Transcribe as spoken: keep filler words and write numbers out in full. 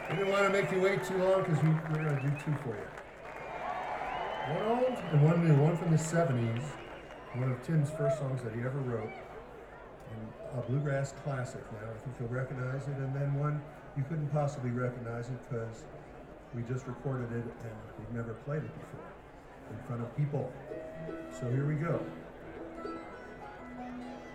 We didn't want to make you wait too long because we, we're going to do two for you. One old and one new, one from the seventies, one of Tim's first songs that he ever wrote, and a bluegrass classic now, I think you'll recognize it, and then one you couldn't possibly recognize it because we just recorded it and we've never played it before in front of people. So here we go.